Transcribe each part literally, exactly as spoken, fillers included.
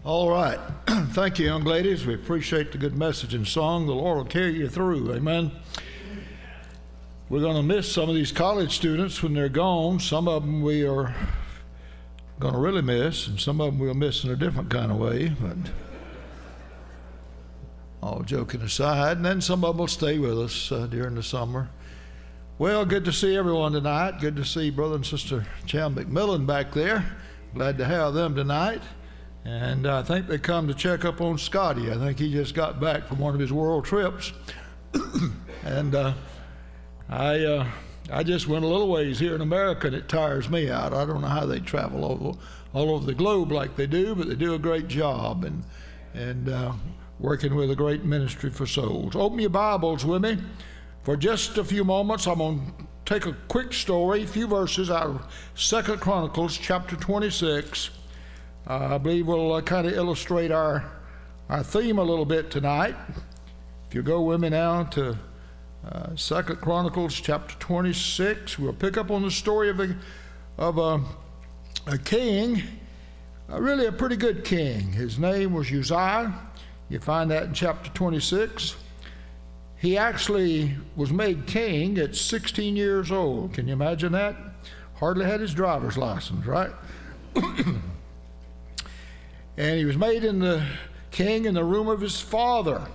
All right. Thank you, young ladies. We appreciate the good message and song. The Lord will carry you through. Amen. We're going to miss some of these college students when they're gone. Some of them we are going to really miss, and some of them we'll miss in a different kind of way. But all joking aside, and then some of them will stay with us uh, during the summer. Well, good to see everyone tonight. Good to see Brother and Sister Cham McMillan back there. Glad to have them tonight. And I think they come to check up on Scotty. I think he just got back from one of his world trips. and uh, I uh, I just went a little ways here in America, and it tires me out. I don't know how they travel over, all over the globe like they do, but they do a great job and, and uh, working with a great ministry for souls. Open your Bibles with me. For just a few moments, I'm going to take a quick story, a few verses out of Second Chronicles chapter twenty-six. Uh, I believe we'll uh, kind of illustrate our our theme a little bit tonight. If you go with me now to uh, Second Chronicles chapter twenty-six, we'll pick up on the story of a of a, a king, uh, really a pretty good king. His name was Uzziah. You find that in chapter twenty-six. He actually was made king at sixteen years old. Can you imagine that? Hardly had his driver's license, right? And he was made in the king in the room of his father.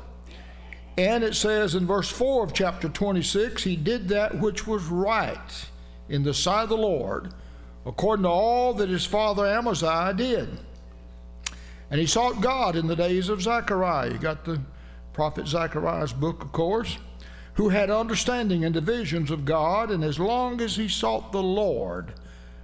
And it says in verse four of chapter twenty-six, he did that which was right in the sight of the Lord, according to all that his father Amaziah did. And he sought God in the days of Zechariah. You got the prophet Zechariah's book, of course, who had understanding in the visions of God, and as long as he sought the Lord,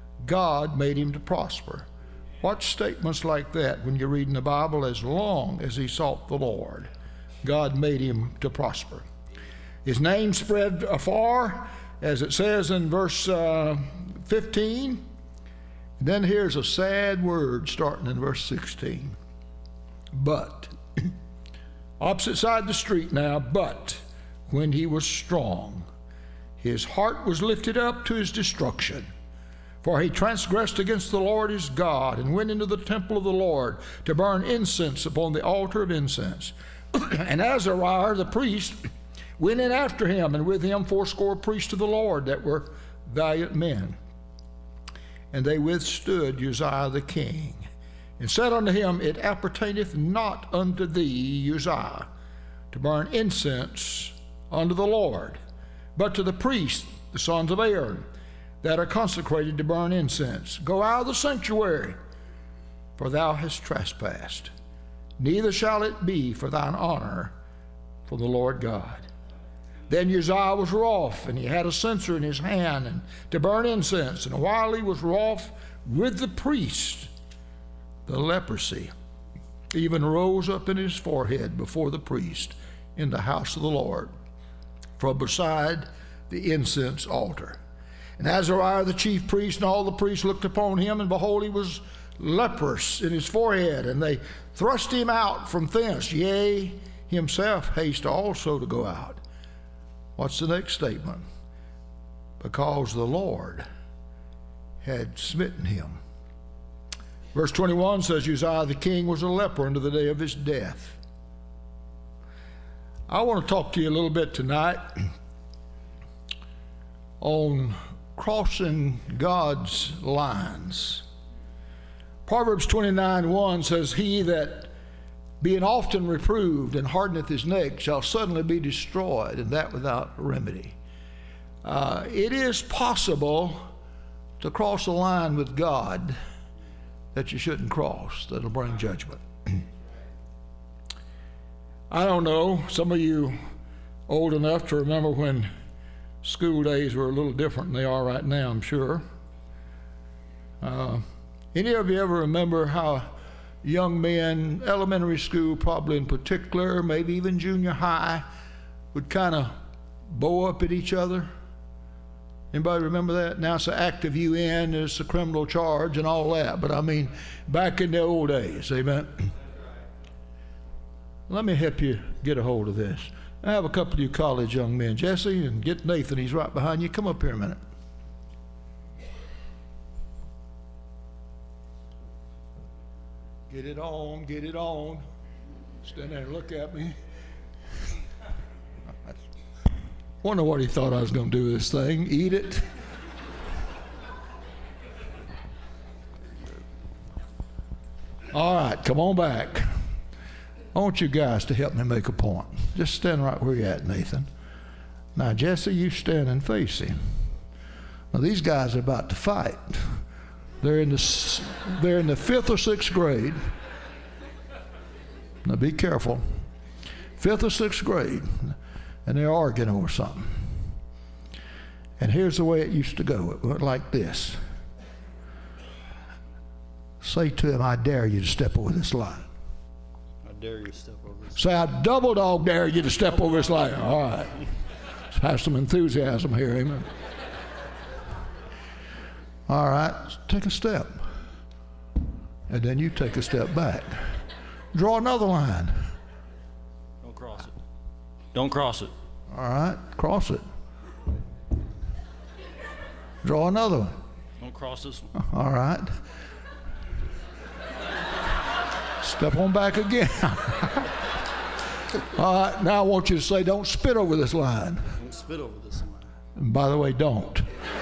God made him to prosper. What statements like that when you read in the Bible? As long as he sought the Lord, God made him to prosper. His name spread afar, as it says in verse uh, fifteen. And then here's a sad word starting in verse sixteen. But, opposite side of the street now, but when he was strong, his heart was lifted up to his destruction. For he transgressed against the Lord his God, and went into the temple of the Lord to burn incense upon the altar of incense. And Azariah the priest went in after him, and with him fourscore priests of the Lord that were valiant men. And they withstood Uzziah the king, and said unto him, It appertaineth not unto thee, Uzziah, to burn incense unto the Lord, but to the priests, the sons of Aaron, that are consecrated to burn incense. Go out of the sanctuary, for thou hast trespassed. Neither shall it be for thine honor for the Lord God. Then Uzziah was wroth, and he had a censer in his hand, and to burn incense. And while he was wroth with the priest, the leprosy even rose up in his forehead before the priest in the house of the Lord, from beside the incense altar. And Azariah the chief priest and all the priests looked upon him, and behold, he was leprous in his forehead, and they thrust him out from thence. Yea, himself haste also to go out. What's the next statement? Because the Lord had smitten him. Verse twenty-one says, Uzziah the king was a leper unto the day of his death. I want to talk to you a little bit tonight on crossing God's lines. Proverbs twenty-nine one says, He that being often reproved and hardeneth his neck shall suddenly be destroyed, and that without remedy. Uh, it is possible to cross a line with God that you shouldn't cross, that'll bring judgment. I don't know, some of you old enough to remember when school days were a little different than they are right now, I'm sure. Uh, any of you ever remember how young men, elementary school probably in particular, maybe even junior high, would kind of bow up at each other? Anybody remember that? Now it's an act of U N, it's a criminal charge and all that, but I mean, back in the old days, amen? Let me help you get a hold of this. I have a couple of you college young men. Jesse, and get Nathan, he's right behind you. Come up here a minute. Get it on, get it on. Stand there and look at me. Wonder what he thought I was going to do with this thing. Eat it. All right, come on back. I want you guys to help me make a point. Just stand right where you're at, Nathan. Now, Jesse, you stand and face him. Now, these guys are about to fight. They're in the, they're in the fifth or sixth grade. Now, be careful. Fifth or sixth grade, and they're arguing over something. And here's the way it used to go. It went like this. Say to him, I dare you to step over this line. I dare you to step over this line. Say, I double dog dare you to step over this line. All right. Let's have some enthusiasm here, amen. All right, take a step. And then you take a step back. Draw another line. Don't cross it. Don't cross it. All right, cross it. Draw another one. Don't cross this one. All right. Step on back again. All right, now I want you to say, don't spit over this line. Don't spit over this line. And by the way, don't.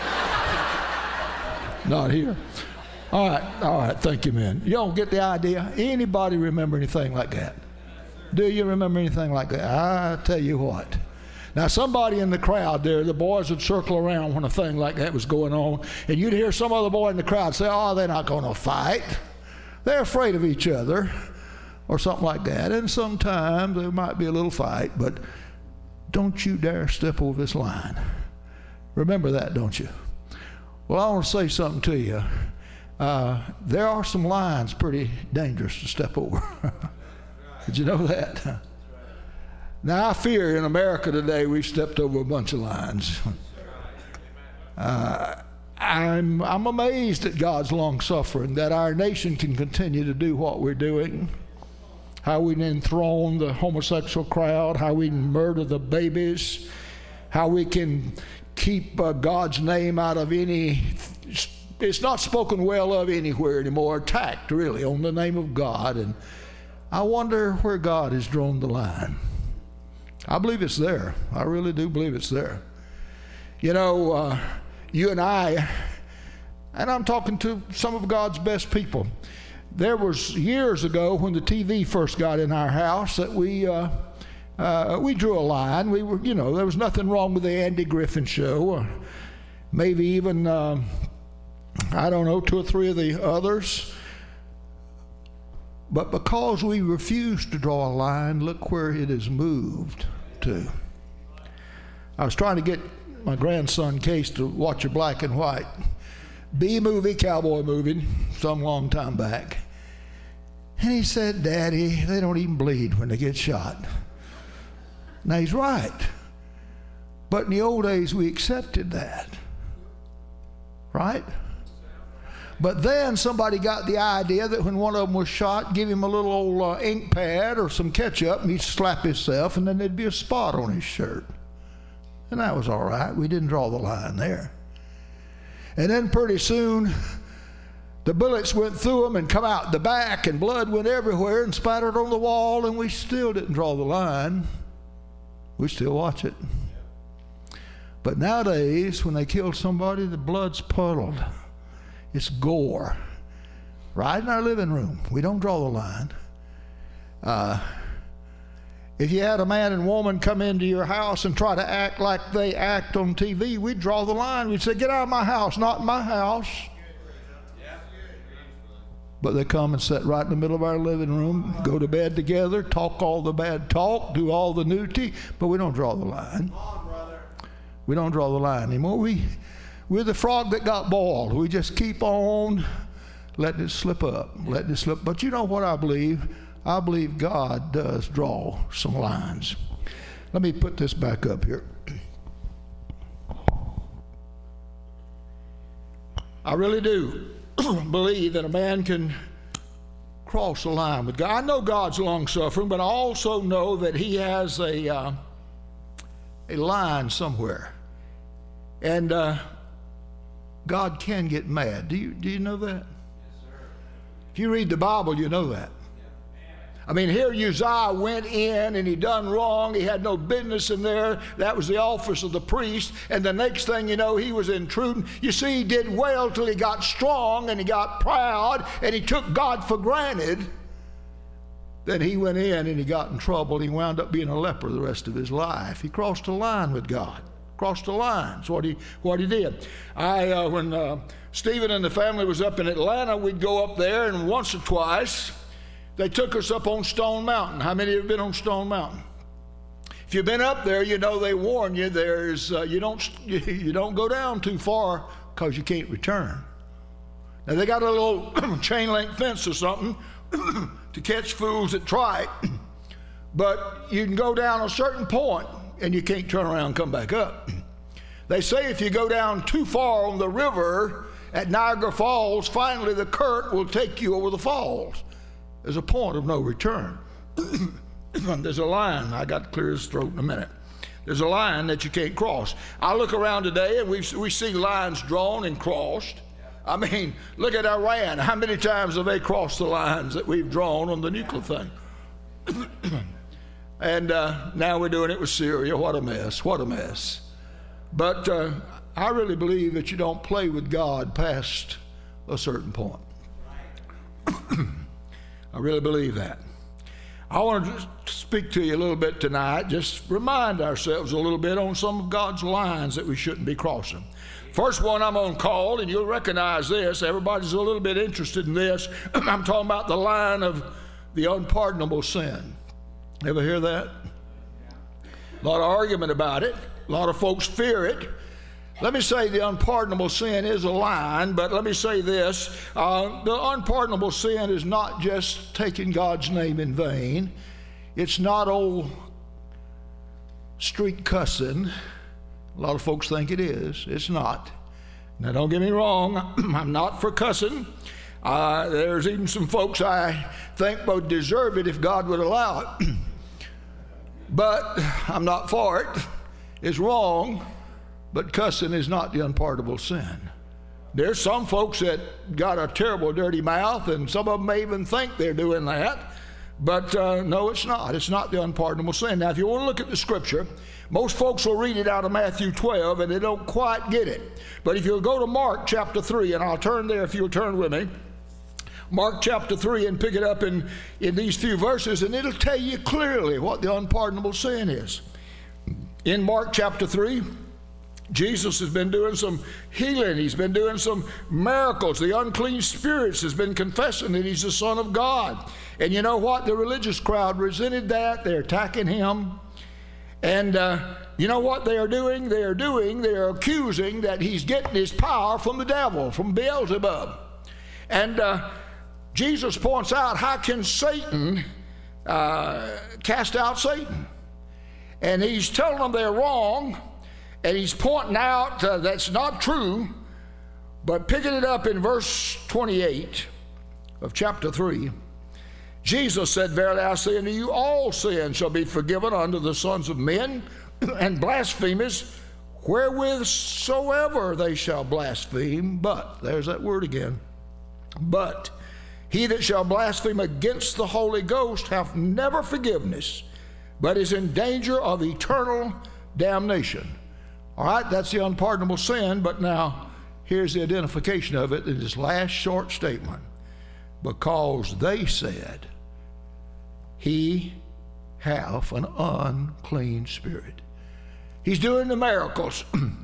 Not here. All right, all right, thank you, man. You don't get the idea? Anybody remember anything like that? Do you remember anything like that? I tell you what. Now, somebody in the crowd there, the boys would circle around when a thing like that was going on, and you'd hear some other boy in the crowd say, oh, they're not going to fight. They're afraid of each other, or something like that. And sometimes there might be a little fight, but don't you dare step over this line. Remember that, don't you? Well, I want to say something to you. Uh, there are some lines pretty dangerous to step over. Did you know that? Now, I fear in America today we've stepped over a bunch of lines. Uh, I'm, I'm amazed at God's long suffering, that our nation can continue to do what we're doing. How we enthrone the homosexual crowd, how we murder the babies, how we can keep uh, God's name out of any, it's not spoken well of anywhere anymore, attacked really on the name of God. And I wonder where God has drawn the line. I believe it's there. I really do believe it's there. You know, uh, you and I, and I'm talking to some of God's best people. There was years ago when the T V first got in our house that we uh, uh, we drew a line. We were, you know, there was nothing wrong with the Andy Griffin show, or maybe even uh, I don't know, two or three of the others. But because we refused to draw a line, look where it has moved to. I was trying to get my grandson Case to watch a black and white B movie, cowboy movie, some long time back. And he said, Daddy, they don't even bleed when they get shot. Now, he's right. But in the old days, we accepted that. Right? But then somebody got the idea that when one of them was shot, give him a little old uh, ink pad or some ketchup, and he'd slap himself, and then there'd be a spot on his shirt. And that was all right. We didn't draw the line there. And then pretty soon, the bullets went through them and come out the back, and blood went everywhere and spattered on the wall, and we still didn't draw the line. We still watch it. But nowadays, when they kill somebody, the blood's puddled. It's gore. Right in our living room. We don't draw the line. Uh, if you had a man and woman come into your house and try to act like they act on T V, we'd draw the line. We'd say, get out of my house, not in my house. But they come and sit right in the middle of our living room, go to bed together, talk all the bad talk, do all the nudity, but we don't draw the line. We don't draw the line anymore. We, we're the frog that got boiled. We just keep on letting it slip up, letting it slip. But you know what I believe? I believe God does draw some lines. Let me put this back up here. I really do believe that a man can cross the line with God. I know God's long-suffering, but I also know that he has a, uh, a line somewhere. And uh, God can get mad. Do you, do you know that? Yes, sir. If you read the Bible, you know that. I mean, here Uzziah went in and he done wrong. He had no business in there. That was the office of the priest. And the next thing you know, he was intruding. You see, he did well till he got strong and he got proud and he took God for granted. Then he went in and he got in trouble. He wound up being a leper the rest of his life. He crossed a line with God. Crossed a line. That's what he, what he did. I, uh, when uh, Stephen and the family was up in Atlanta, we'd go up there, and once or twice, they took us up on Stone Mountain. How many have been on Stone Mountain? If you've been up there, you know they warn you. There's uh, you don't you don't go down too far because you can't return. Now they got a little chain link fence or something to catch fools that try it, but you can go down a certain point and you can't turn around and come back up. They say if you go down too far on the river at Niagara Falls, finally the current will take you over the falls. There's a point of no return. There's a line. I got to clear his throat in a minute. There's a line that you can't cross. I look around today and we we see lines drawn and crossed. I mean, look at Iran. How many times have they crossed the lines that we've drawn on the nuclear thing? And uh, now we're doing it with Syria. What a mess. What a mess. But uh, I really believe that you don't play with God past a certain point. I really believe that. I want to speak to you a little bit tonight, just remind ourselves a little bit on some of God's lines that we shouldn't be crossing. First one I'm going to call, and you'll recognize this. Everybody's a little bit interested in this. I'm talking about the line of the unpardonable sin. Ever hear that? A lot of argument about it. A lot of folks fear it. Let me say the unpardonable sin is a line, but let me say this. Uh, the unpardonable sin is not just taking God's name in vain. It's not old street cussing. A lot of folks think it is. It's not. Now, don't get me wrong. I'm not for cussing. Uh, there's even some folks I think would deserve it if God would allow it. But I'm not for it. It's wrong. But cussing is not the unpardonable sin. There's some folks that got a terrible dirty mouth, and some of them may even think they're doing that. But uh, no, it's not. It's not the unpardonable sin. Now, if you want to look at the scripture, most folks will read it out of Matthew twelve, and they don't quite get it. But if you'll go to Mark chapter three, and I'll turn there if you'll turn with me. Mark chapter three, and pick it up in, in these few verses, and it'll tell you clearly what the unpardonable sin is. In Mark chapter three, Jesus has been doing some healing. He's been doing some miracles. The unclean spirits has been confessing that he's the Son of God. And you know what? The religious crowd resented that. They're attacking him. And uh, you know what they are doing? They are doing, they are accusing that he's getting his power from the devil, from Beelzebub. And uh, Jesus points out, how can Satan uh, cast out Satan? And he's telling them they're wrong. And he's pointing out uh, that's not true, but picking it up in verse twenty-eight of chapter three, Jesus said, "Verily I say unto you, all sin shall be forgiven unto the sons of men, and blasphemers wherewith soever they shall blaspheme. But," there's that word again, "but he that shall blaspheme against the Holy Ghost hath never forgiveness, but is in danger of eternal damnation." All right, that's the unpardonable sin, but now here's the identification of it in this last short statement. Because they said, he hath an unclean spirit. He's doing the miracles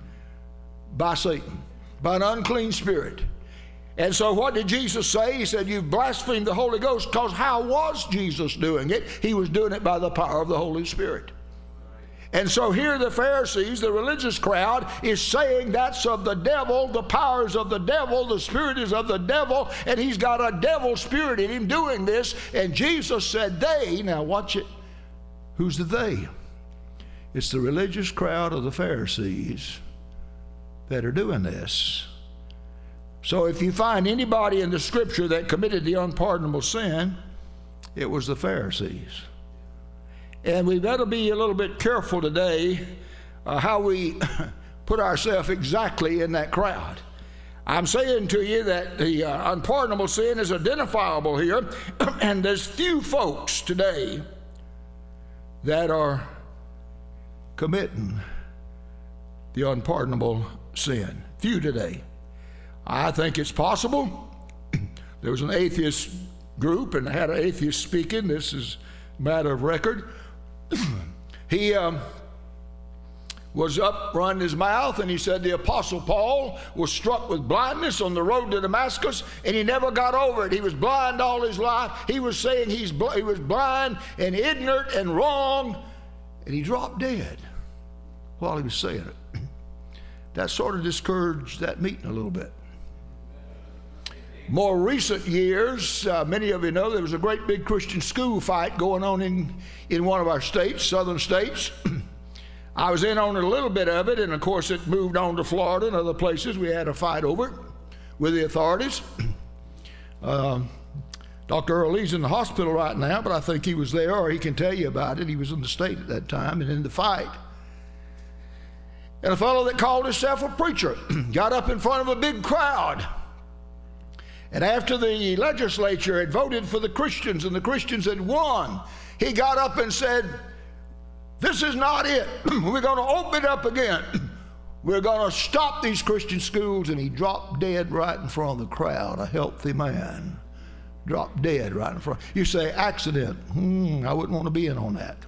by Satan, by an unclean spirit. And so what did Jesus say? He said, you've blasphemed the Holy Ghost. Because how was Jesus doing it? He was doing it by the power of the Holy Spirit. And so here the Pharisees, the religious crowd, is saying that's of the devil, the power is of the devil, the spirit is of the devil, and he's got a devil spirit in him doing this. And Jesus said they, now watch it, who's the they? It's the religious crowd of the Pharisees that are doing this. So if you find anybody in the scripture that committed the unpardonable sin, it was the Pharisees. And we better be a little bit careful today uh, how we put ourselves exactly in that crowd. I'm saying to you that the uh, unpardonable sin is identifiable here, and there's few folks today that are committing the unpardonable sin. Few today. I think it's possible. There was an atheist group, and had an atheist speaking. This is a matter of record. he um, was up running his mouth, and he said the Apostle Paul was struck with blindness on the road to Damascus, and he never got over it. He was blind all his life. He was saying he's bl- he was blind and ignorant and wrong, and he dropped dead while he was saying it. That sort of discouraged that meeting a little bit. More recent years, uh, many of you know there was a great big Christian school fight going on in, in one of our states, southern states. I was in on a little bit of it, and of course it moved on to Florida and other places. We had a fight over it with the authorities. Um, Doctor Earl Lee's in the hospital right now, but I think he was there, or he can tell you about it. He was in the state at that time and in the fight. And a fellow that called himself a preacher got up in front of a big crowd. And after the legislature had voted for the Christians and the Christians had won, he got up and said, "This is not it. We're going to open it up again. We're going to stop these Christian schools." And he dropped dead right in front of the crowd, a healthy man. Dropped dead right in front. You say, accident. Hmm, I wouldn't want to be in on that.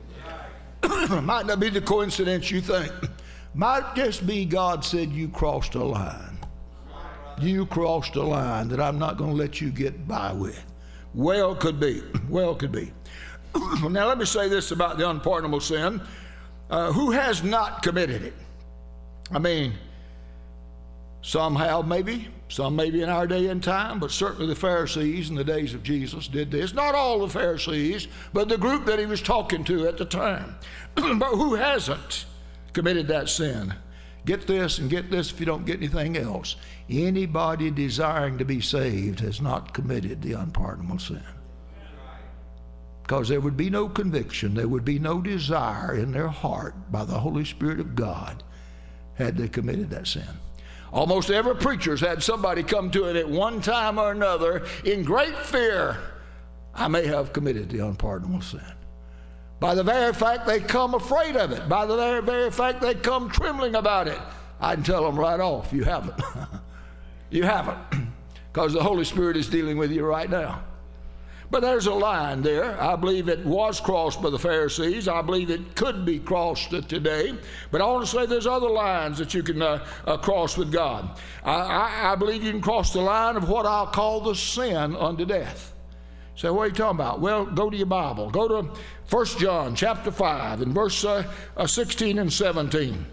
Might not be the coincidence you think. Might just be God said you crossed a line. You crossed a line that I'm not going to let you get by with. Well, could be. Well, could be. Now, let me say this about the unpardonable sin. Uh, who has not committed it? I mean, some have maybe. Some maybe in our day and time, but certainly the Pharisees in the days of Jesus did this. Not all the Pharisees, but the group that he was talking to at the time. But who hasn't committed that sin? Get this and get this if you don't get anything else. Anybody desiring to be saved has not committed the unpardonable sin. Because there would be no conviction, there would be no desire in their heart by the Holy Spirit of God had they committed that sin. Almost every preacher's had somebody come to it at one time or another in great fear. I may have committed the unpardonable sin. By the very fact they come afraid of it, by the very, very fact they come trembling about it, I can tell them right off, you haven't. You haven't, because the Holy Spirit is dealing with you right now. But there's a line there. I believe it was crossed by the Pharisees. I believe it could be crossed today. But I want to say there's other lines that you can uh, uh, cross with God. I, I, I believe you can cross the line of what I'll call the sin unto death. So what are you talking about? Well, go to your Bible. Go to First John chapter five and verse uh, uh, sixteen and seventeen.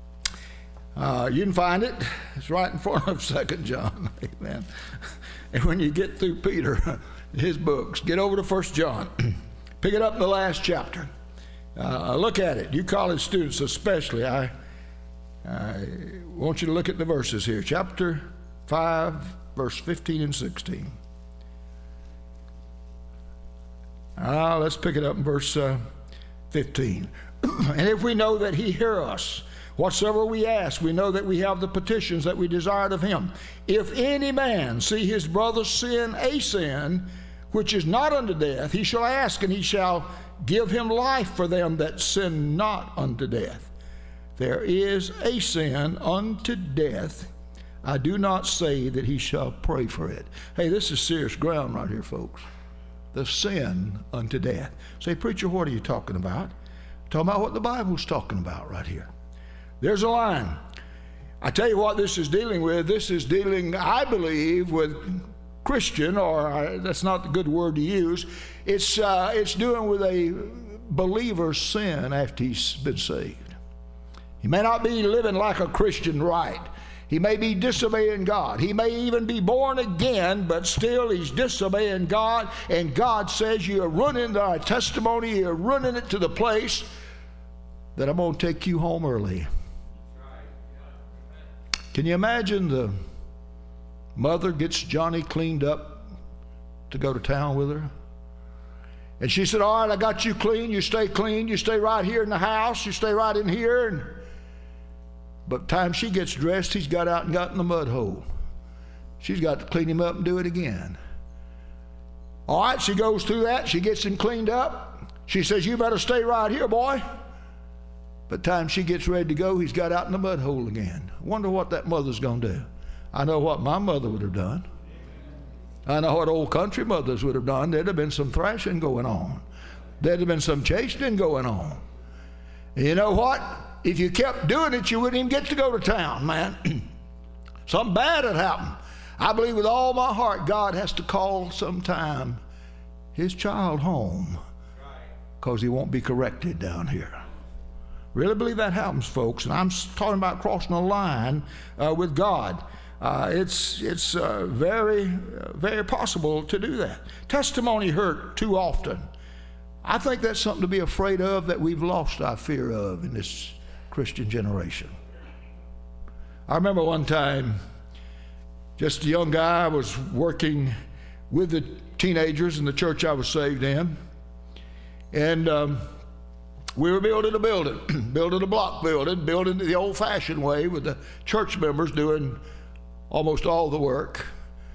Uh, you can find it. It's right in front of Second John. Amen. And when you get through Peter, his books, get over to First John. Pick it up in the last chapter. Uh, look at it. You college students especially, I, I want you to look at the verses here. Chapter five, verse fifteen and sixteen. Uh, let's pick it up in verse uh, fifteen. And if we know that he hear us, whatsoever we ask, we know that we have the petitions that we desired of him. If any man see his brother sin a sin, which is not unto death, he shall ask, and he shall give him life for them that sin not unto death. There is a sin unto death. I do not say that he shall pray for it. Hey, this is serious ground right here, folks. The sin unto death. Say, preacher, what are you talking about? Talking about what the Bible's talking about right here. There's a line. I tell you what this is dealing with. This is dealing, I believe, with Christian, or uh, that's not the good word to use. It's, uh, it's doing with a believer's sin after he's been saved. He may not be living like a Christian right. He may be disobeying God. He may even be born again, but still he's disobeying God. And God says, you're running our testimony, you're running it to the place that I'm going to take you home early. Can you imagine the mother gets Johnny cleaned up to go to town with her? And she said, all right, I got you clean. You stay clean. You stay right here in the house. You stay right in here. And But the time she gets dressed, he's got out and got in the mud hole. she's got to clean him up and do it again. All right, she goes through that. She gets him cleaned up. She says, you better stay right here, boy. By the time she gets ready to go, he's got out in the mud hole again. I wonder what that mother's going to do. I know what my mother would have done. I know what old country mothers would have done. There'd have been some thrashing going on. There'd have been some chastening going on. And you know what? If you kept doing it, you wouldn't even get to go to town, man. Something bad had happened. I believe with all my heart God has to call sometime his child home because he won't be corrected down here. Really believe that happens, folks. And I'm talking about crossing a line uh, with God. Uh, it's it's uh, very, uh, very possible to do that. Testimony hurt too often. I think that's something to be afraid of that we've lost our fear of in this Christian generation. I remember one time, just a young guy, I was working with the teenagers in the church I was saved in. And um, we were building a building, building a block building, building it the old-fashioned way with the church members doing almost all the work.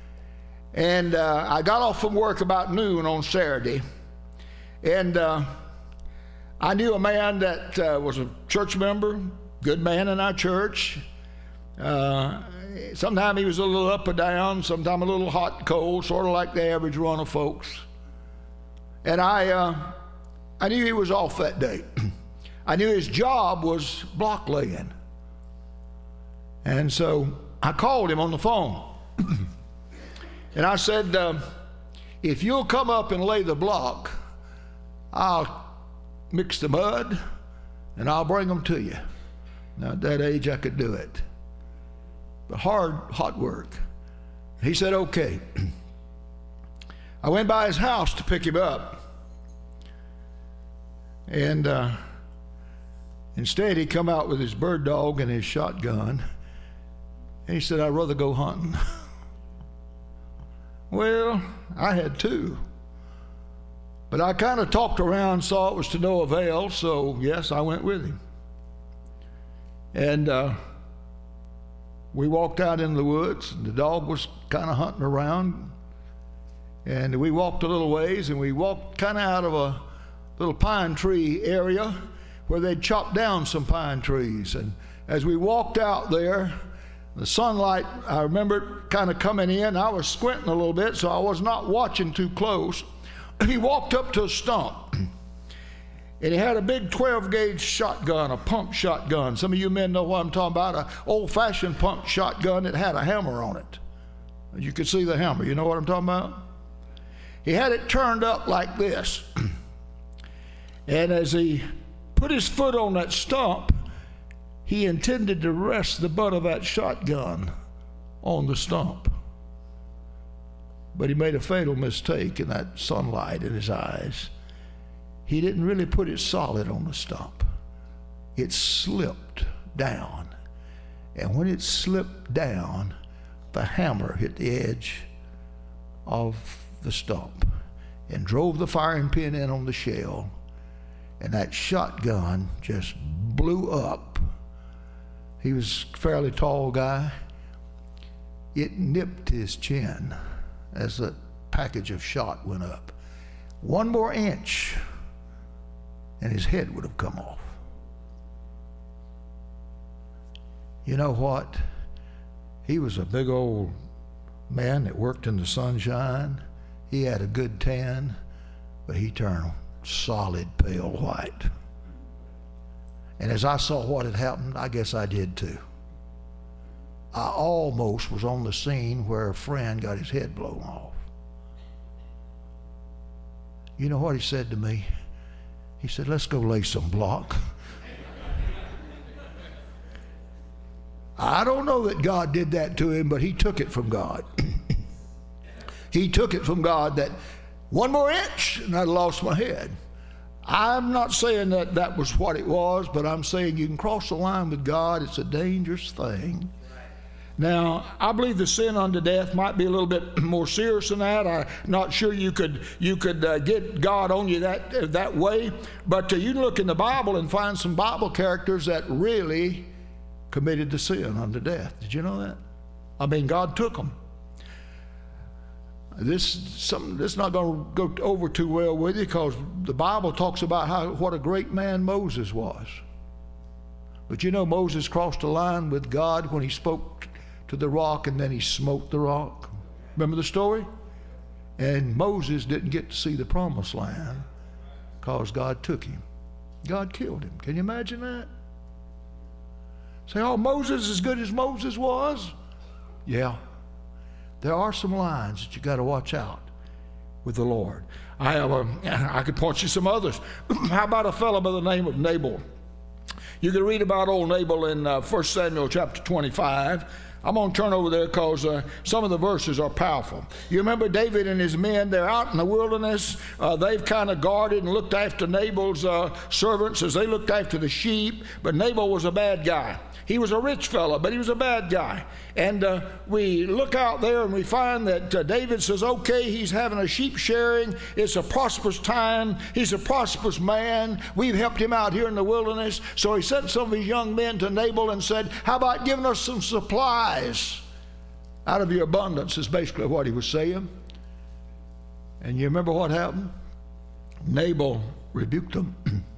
And uh, I got off from work about noon on Saturday. And uh, I knew a man that uh, was a church member, good man in our church. Uh, Sometimes he was a little up or down, sometimes a little hot and cold, sort of like the average run of folks. And I, uh, I knew he was off that day. I knew his job was block laying. And so I called him on the phone. And I said, uh, if you'll come up and lay the block, I'll mix the mud and I'll bring them to you. Now at that age I could do it. But hard, hot work. He said, okay. I went by his house to pick him up. And uh, instead he come out with his bird dog and his shotgun. And he said, I'd rather go hunting. Well, I had two. But I kind of talked around, saw it was to no avail, so yes, I went with him. And uh, we walked out in the woods, and the dog was kind of hunting around. And we walked a little ways, and we walked kind of out of a little pine tree area where they'd chopped down some pine trees. And as we walked out there, the sunlight, I remember kind of coming in. I was squinting a little bit, so I was not watching too close. He walked up to a stump, and he had a big twelve gauge shotgun, a pump shotgun. Some of you men know what I'm talking about, an old-fashioned pump shotgun that had a hammer on it. You could see the hammer. You know what I'm talking about? He had it turned up like this. And as he put his foot on that stump, he intended to rest the butt of that shotgun on the stump. But he made a fatal mistake in that sunlight in his eyes. He didn't really put it solid on the stump. It slipped down. And when it slipped down, the hammer hit the edge of the stump and drove the firing pin in on the shell. And that shotgun just blew up. He was a fairly tall guy. It nipped his chin as the package of shot went up. One more inch, and his head would have come off. You know what? He was a big old man that worked in the sunshine. He had a good tan, but he turned solid pale white. And as I saw what had happened, I guess I did too. I almost was on the scene where a friend got his head blown off. You know what he said to me? He said, let's go lay some block. I don't know that God did that to him, but he took it from God. He took it from God that one more inch and I'd lost my head. I'm not saying that that was what it was, but I'm saying you can cross the line with God. It's a dangerous thing. Now, I believe the sin unto death might be a little bit more serious than that. I'm not sure you could you could uh, get God on you that uh, that way. But uh, you can look in the Bible and find some Bible characters that really committed the sin unto death. Did you know that? I mean, God took them. This something this is not going to go over too well with you, because the Bible talks about how what a great man Moses was. But you know, Moses crossed a line with God when he spoke to the rock, and then he smote the rock. Remember the story? And Moses didn't get to see the promised land because God took him. God killed him. Can you imagine that? Say, oh, Moses as good as Moses was? Yeah. There are some lines that you got to watch out with the Lord. I have a, I could point you some others. How about a fellow by the name of Nabal? You can read about old Nabal in uh, First Samuel chapter twenty-five. I'm going to turn over there because uh, some of the verses are powerful. You remember David and his men, they're out in the wilderness. Uh, they've kind of guarded and looked after Nabal's uh, servants as they looked after the sheep. But Nabal was a bad guy. He was a rich fellow, but he was a bad guy. And uh, we look out there and we find that uh, David says, okay, he's having a sheep shearing. It's a prosperous time. He's a prosperous man. We've helped him out here in the wilderness. So he sent some of his young men to Nabal and said, how about giving us some supplies out of your abundance, is basically what he was saying. And you remember what happened? Nabal rebuked them.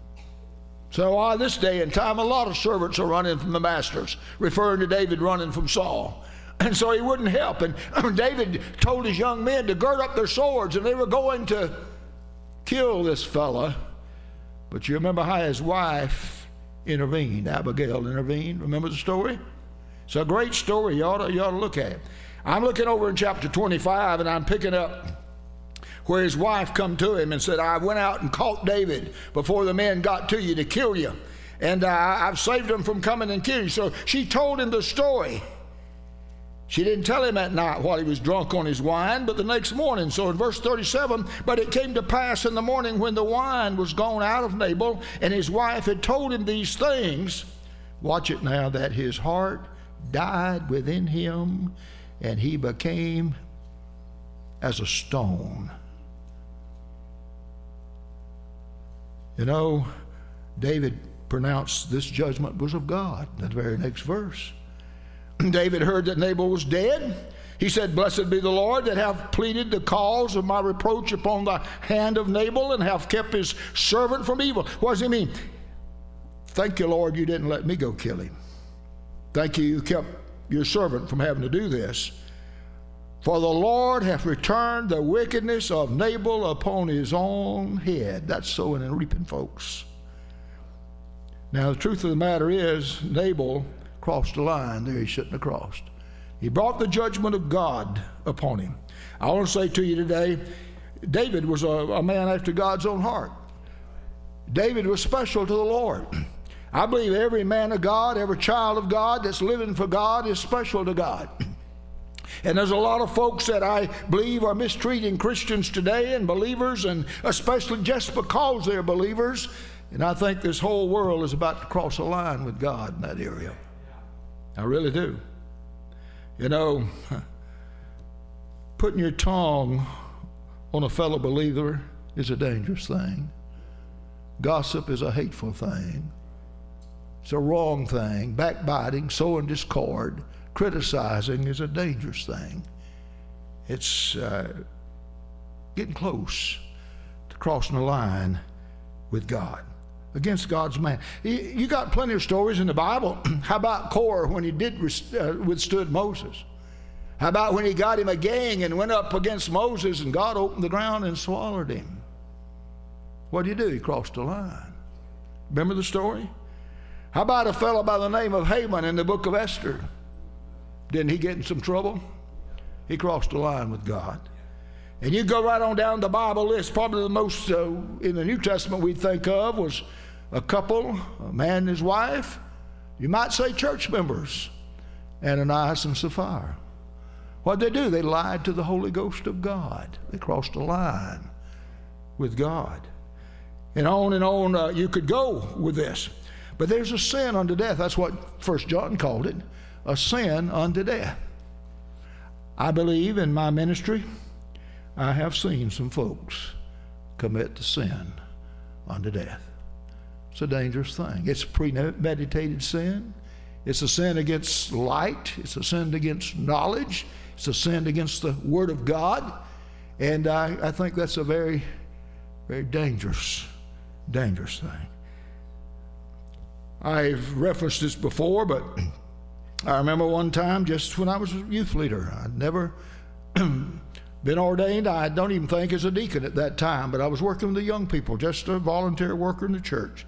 So uh, this day and time, a lot of servants are running from the masters, referring to David running from Saul. And so he wouldn't help. And David told his young men to gird up their swords, and they were going to kill this fella. But you remember how his wife intervened. Abigail intervened. Remember the story? It's a great story. You ought to, you ought to look at it. I'm looking over in chapter twenty-five, and I'm picking up where his wife come to him and said, I went out and caught David before the men got to you to kill you. And uh, I've saved him from coming and killing you. So she told him the story. She didn't tell him at night while he was drunk on his wine, but the next morning. So in verse thirty-seven, but it came to pass in the morning when the wine was gone out of Nabal, and his wife had told him these things, watch it now, that his heart died within him, and he became as a stone. You know, David pronounced this judgment was of God, the very next verse. David heard that Nabal was dead. He said, blessed be the Lord that hath pleaded the cause of my reproach upon the hand of Nabal, and hath kept his servant from evil. What does he mean? Thank you, Lord, you didn't let me go kill him. Thank you, you kept your servant from having to do this. For the Lord hath returned the wickedness of Nabal upon his own head. That's sowing and reaping, folks. Now, the truth of the matter is, Nabal crossed the line there he shouldn't have crossed. He brought the judgment of God upon him. I want to say to you today, David was a, a man after God's own heart. David was special to the Lord. I believe every man of God, every child of God that's living for God is special to God. And there's a lot of folks that I believe are mistreating Christians today and believers, and especially just because they're believers. And I think this whole world is about to cross a line with God in that area. I really do. You know, putting your tongue on a fellow believer is a dangerous thing. Gossip is a hateful thing. It's a wrong thing. Backbiting, sowing discord, criticizing is a dangerous thing. It's uh, getting close to crossing the line with God, against God's man. You got plenty of stories in the Bible. How about Korah when he did uh, withstood Moses? How about when he got him a gang and went up against Moses and God opened the ground and swallowed him? What did he do? He crossed the line. Remember the story? How about a fellow by the name of Haman in the book of Esther? Didn't he get in some trouble? He crossed the line with God. And you go right on down the Bible list. Probably the most uh, in the New Testament we think of was a couple, a man and his wife. You might say church members, Ananias and Sapphira. What did they do? They lied to the Holy Ghost of God. They crossed a line with God. And on and on uh, you could go with this. But there's a sin unto death. That's what First John called it, a sin unto death. I believe in my ministry, I have seen some folks commit the sin unto death. It's a dangerous thing. It's premeditated sin. It's a sin against light. It's a sin against knowledge. It's a sin against the Word of God. And I, I think that's a very, very dangerous, dangerous thing. I've referenced this before, but I remember one time just when I was a youth leader. I'd never been ordained. I don't even think as a deacon at that time, but I was working with the young people, just a volunteer worker in the church.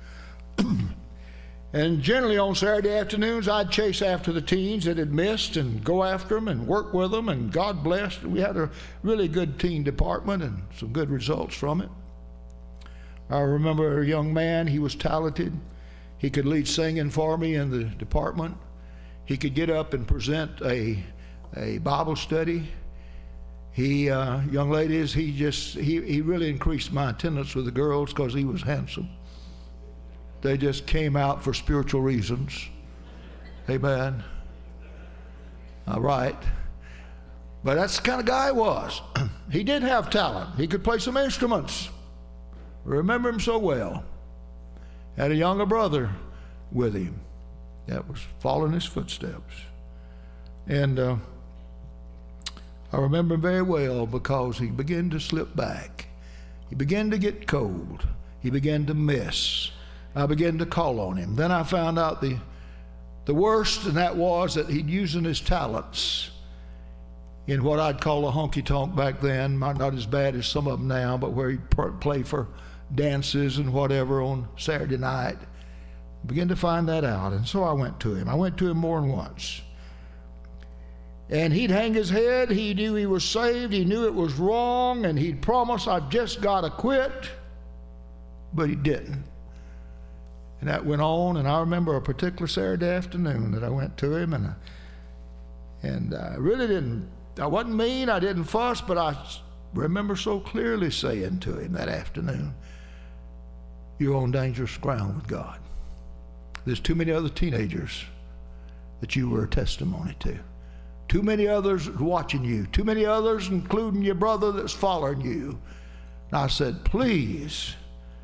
And generally on Saturday afternoons, I'd chase after the teens that had missed and go after them and work with them, and God blessed. We had a really good teen department and some good results from it. I remember a young man, he was talented. He could lead singing for me in the department. He could get up and present a, a Bible study. He, uh, young ladies, he just, he, he really increased my attendance with the girls because he was handsome. They just came out for spiritual reasons. Amen. All right. But that's the kind of guy he was. He did have talent. He could play some instruments. I remember him so well. Had a younger brother with him that was following his footsteps. And uh, I remember him very well because he began to slip back. He began to get cold. He began to miss. I began to call on him. Then I found out the, the worst, and that was that he'd using his talents in what I'd call a honky-tonk back then, not as bad as some of them now, but where he'd play for dances and whatever on Saturday night. Began to find that out, and so I went to him. I went to him more than once. And he'd hang his head. He knew he was saved. He knew it was wrong, and he'd promise, I've just got to quit. But he didn't. And that went on, and I remember a particular Saturday afternoon that I went to him, and I, and I really didn't, I wasn't mean, I didn't fuss, but I remember so clearly saying to him that afternoon, you're on dangerous ground with God. There's too many other teenagers that you were a testimony to. Too many others watching you. Too many others, including your brother that's following you. And I said, please,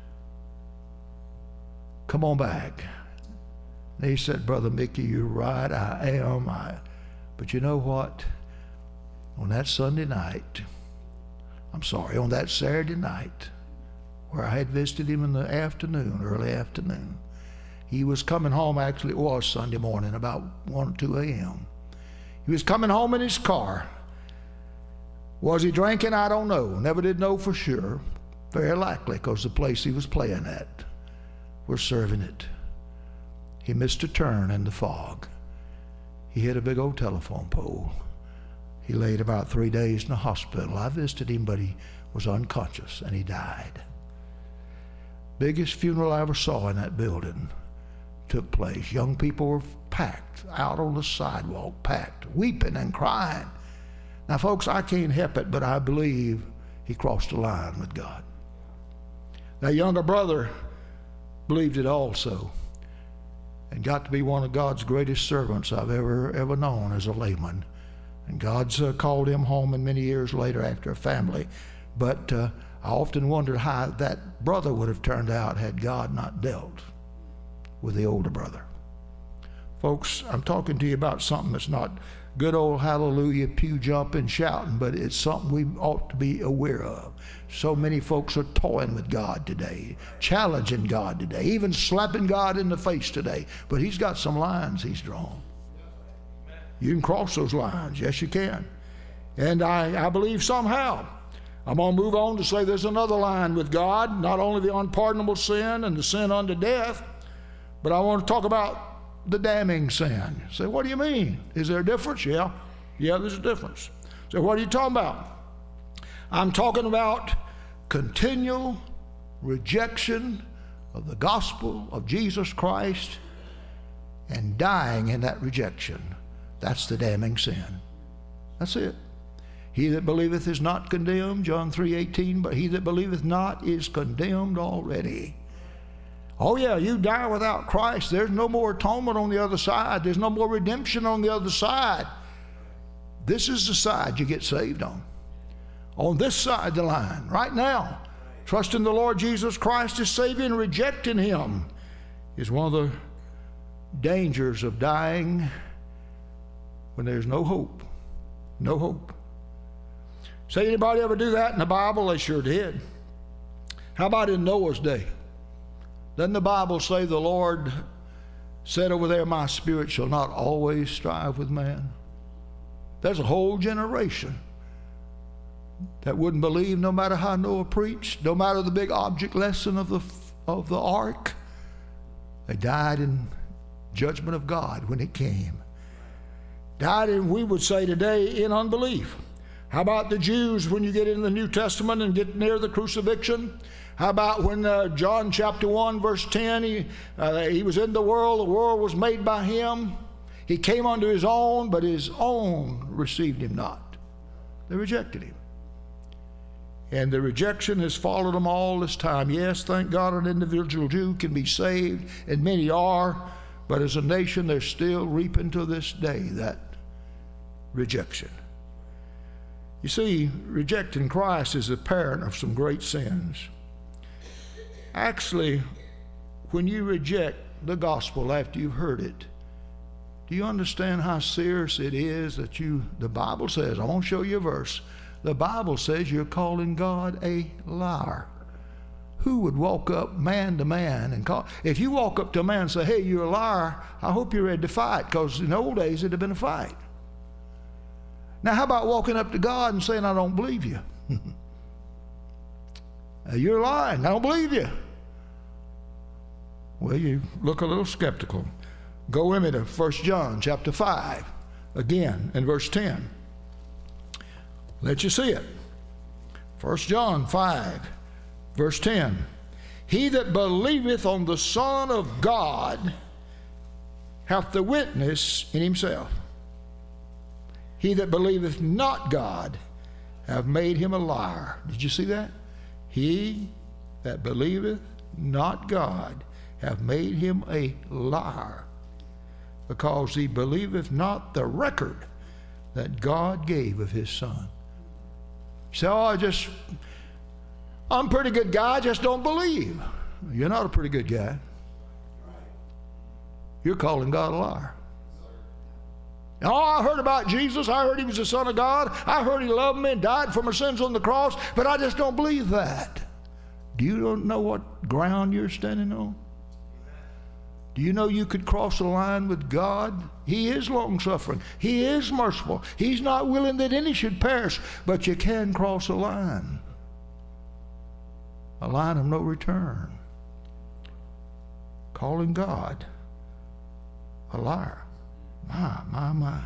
come on back. And he said, Brother Mickey, you're right, I am. I, but you know what? On that Sunday night, I'm sorry, on that Saturday night, where I had visited him in the afternoon, early afternoon, he was coming home, actually it was Sunday morning, about one or two a m He was coming home in his car. Was he drinking? I don't know. Never did know for sure. Very likely, because the place he was playing at was serving it. He missed a turn in the fog. He hit a big old telephone pole. He laid about three days in the hospital. I visited him, but he was unconscious, and he died. Biggest funeral I ever saw in that building took place. Young people were packed out on the sidewalk, packed, weeping and crying. Now, folks, I can't help it, but I believe he crossed the line with God. That younger brother believed it also and got to be one of God's greatest servants I've ever, ever known as a layman. And God's uh, called him home and many years later after a family. But uh, I often wondered how that brother would have turned out had God not dealt with the older brother. Folks, I'm talking to you about something that's not good old hallelujah, pew jumping, shouting, but it's something we ought to be aware of. So many folks are toying with God today, challenging God today, even slapping God in the face today. But he's got some lines he's drawn. You can cross those lines. Yes, you can. And I, I believe somehow I'm going to move on to say there's another line with God, not only the unpardonable sin and the sin unto death, but I want to talk about the damning sin. Say, what do you mean? Is there a difference? Yeah. Yeah, there's a difference. So what are you talking about? I'm talking about continual rejection of the gospel of Jesus Christ and dying in that rejection. That's the damning sin. That's it. He that believeth is not condemned, John three eighteen, but he that believeth not is condemned already. Oh yeah, you die without Christ. There's no more atonement on the other side. There's no more redemption on the other side. This is the side you get saved on. On this side of the line, right now, trusting the Lord Jesus Christ as Savior and rejecting Him is one of the dangers of dying when there's no hope. No hope. Say anybody ever do that in the Bible? They sure did. How about in Noah's day? Doesn't the Bible say the Lord said over there, my spirit shall not always strive with man? There's a whole generation that wouldn't believe no matter how Noah preached, no matter the big object lesson of the, of the ark. They died in judgment of God when it came. Died in, we would say today, in unbelief. How about the Jews when you get in the New Testament and get near the crucifixion? How about when uh, John chapter one verse ten, he, uh, he was in the world, the world was made by him. He came unto his own, but his own received him not. They rejected him. And the rejection has followed them all this time. Yes, thank God an individual Jew can be saved, and many are, but as a nation they're still reaping to this day that rejection. You see, rejecting Christ is the parent of some great sins. Actually, when you reject the gospel after you've heard it, do you understand how serious it is that you, the Bible says, I won't show you a verse, the Bible says you're calling God a liar. Who would walk up man to man and call? If you walk up to a man and say, hey, you're a liar, I hope you're ready to fight, because in the old days it'd have been a fight. Now, how about walking up to God and saying, I don't believe you? You're lying. I don't believe you. Well, you look a little skeptical. Go with me to First John chapter five, again, in verse ten. Let you see it. First John five, verse ten. He that believeth on the Son of God hath the witness in himself. He that believeth not God hath made him a liar. Did you see that? He that believeth not God hath made him a liar, because he believeth not the record that God gave of his Son. So I just, I'm a pretty good guy, I just don't believe. You're not a pretty good guy. You're calling God a liar. Oh, I heard about Jesus. I heard he was the Son of God. I heard he loved me and died for my sins on the cross, but I just don't believe that. Do you don't know what ground you're standing on? Do you know you could cross the line with God? He is long-suffering. He is merciful. He's not willing that any should perish, but you can cross a line. A line of no return. Calling God a liar. My, my, my.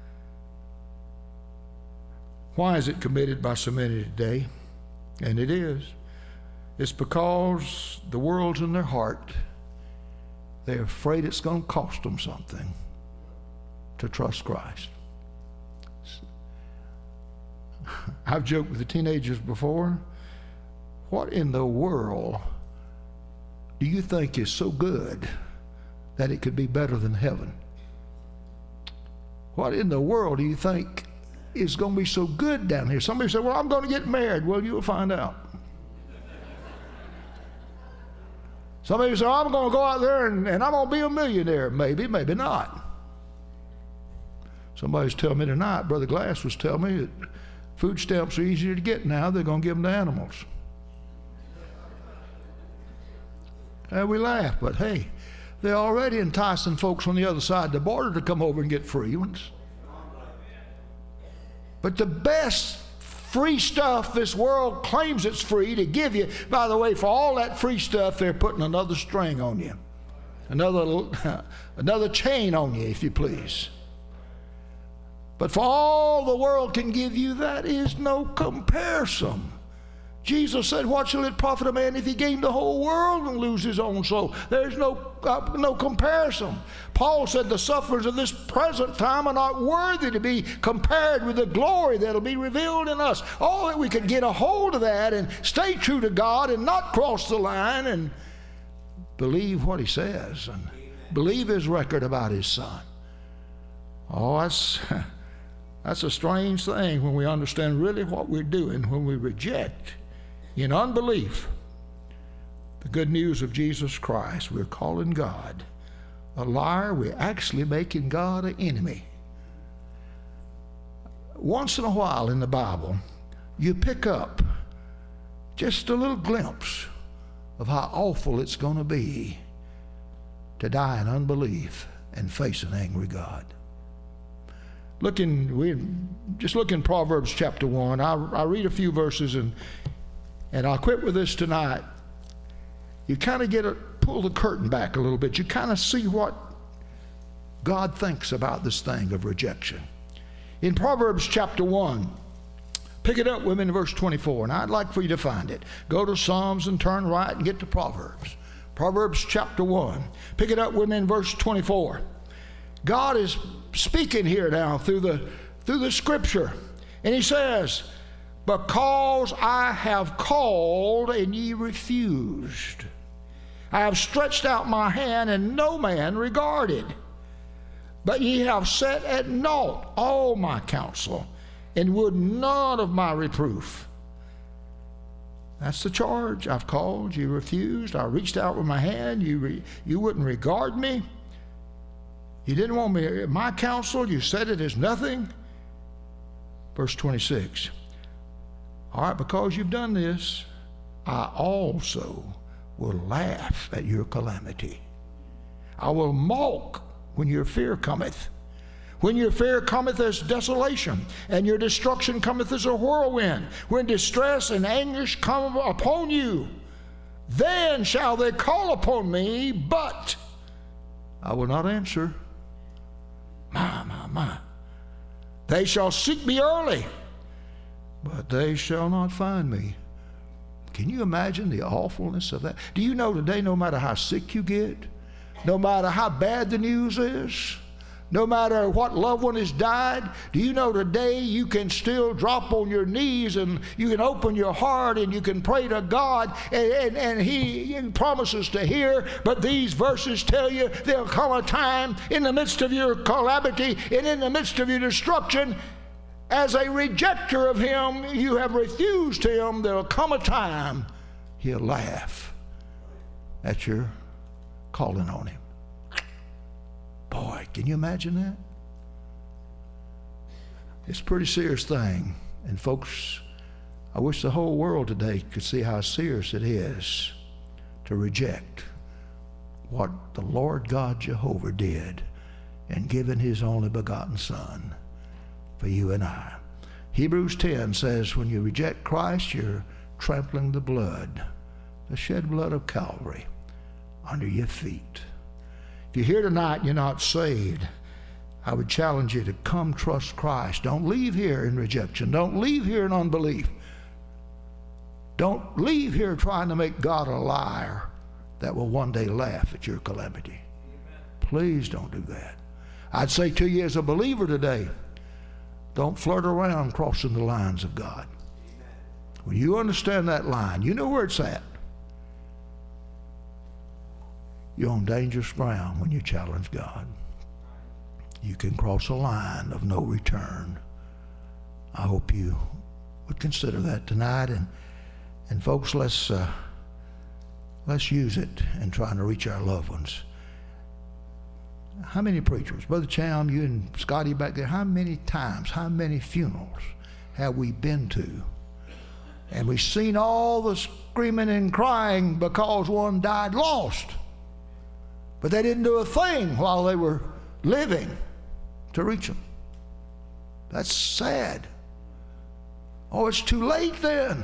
Why is it committed by so many today? And it is. It's because the world's in their heart. They're afraid it's going to cost them something to trust Christ. I've joked with the teenagers before. What in the world do you think is so good that it could be better than heaven? What in the world do you think is going to be so good down here? Somebody said, well, I'm going to get married. Well, you'll find out. Somebody said, I'm going to go out there and, and I'm going to be a millionaire. Maybe, maybe not. Somebody's telling me tonight, Brother Glass was telling me that food stamps are easier to get now. They're going to give them to animals. And we laugh, but hey, they're already enticing folks on the other side of the border to come over and get free ones. But the best free stuff this world claims it's free to give you, by the way, for all that free stuff, they're putting another string on you. Another, another chain on you, if you please. But for all the world can give you, that is no comparison. Jesus said, what shall it profit a man if he gain the whole world and lose his own soul? There's no, uh, no comparison. Paul said the sufferings of this present time are not worthy to be compared with the glory that will be revealed in us. Oh, that we could get a hold of that and stay true to God and not cross the line and believe what he says and believe his record about his Son. Oh, that's, that's a strange thing when we understand really what we're doing when we reject in unbelief the good news of Jesus Christ. We're calling God a liar. We're actually making God an enemy. Once in a while in the Bible, you pick up just a little glimpse of how awful it's going to be to die in unbelief and face an angry God. Look in, we just look in Proverbs chapter one. I, I read a few verses and and I'll quit with this tonight. You kind of get a pull the curtain back a little bit. You kind of see what God thinks about this thing of rejection. In Proverbs chapter one, pick it up with me in verse twenty-four, and I'd like for you to find it. Go to Psalms and turn right and get to Proverbs. Proverbs chapter one. Pick it up with me in verse twenty-four. God is speaking here now through the through the scripture, and he says, because I have called and ye refused. I have stretched out my hand and no man regarded. But ye have set at naught all my counsel and would none of my reproof. That's the charge. I've called, you refused. I reached out with my hand, you re, you wouldn't regard me. You didn't want me, my counsel, you said it is nothing. Verse twenty-six. All right, because you've done this, I also will laugh at your calamity. I will mock when your fear cometh. When your fear cometh as desolation, and your destruction cometh as a whirlwind, when distress and anguish come upon you, then shall they call upon me, but I will not answer. My, my, my. They shall seek me early, but they shall not find me. Can you imagine the awfulness of that? Do you know today, no matter how sick you get, no matter how bad the news is, no matter what loved one has died, do you know today you can still drop on your knees and you can open your heart and you can pray to God, and, and, and he, he promises to hear. But these verses tell you there'll come a time in the midst of your calamity and in the midst of your destruction, as a rejecter of him, you have refused him, there'll come a time he'll laugh at your calling on him. Boy, can you imagine that? It's a pretty serious thing. And folks, I wish the whole world today could see how serious it is to reject what the Lord God Jehovah did in giving his only begotten Son for you and I. Hebrews ten says, when you reject Christ, you're trampling the blood, the shed blood of Calvary, under your feet. If you're here tonight and you're not saved, I would challenge you to come trust Christ. Don't leave here in rejection. Don't leave here in unbelief. Don't leave here trying to make God a liar that will one day laugh at your calamity. Please don't do that. I'd say to you as a believer today, don't flirt around crossing the lines of God. When you understand that line, you know where it's at. You're on dangerous ground when you challenge God. You can cross a line of no return. I hope you would consider that tonight. And, and folks, let's, uh, let's use it in trying to reach our loved ones. How many preachers, Brother Cham, you and Scotty back there, how many times, how many funerals have we been to? And we've seen all the screaming and crying because one died lost. But they didn't do a thing while they were living to reach them. That's sad. Oh, it's too late then.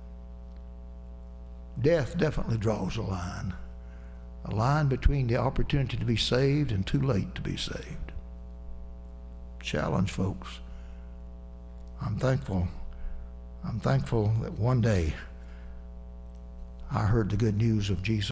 Death definitely draws a line. A line between the opportunity to be saved and too late to be saved. Challenge, folks. I'm thankful. I'm thankful that one day I heard the good news of Jesus.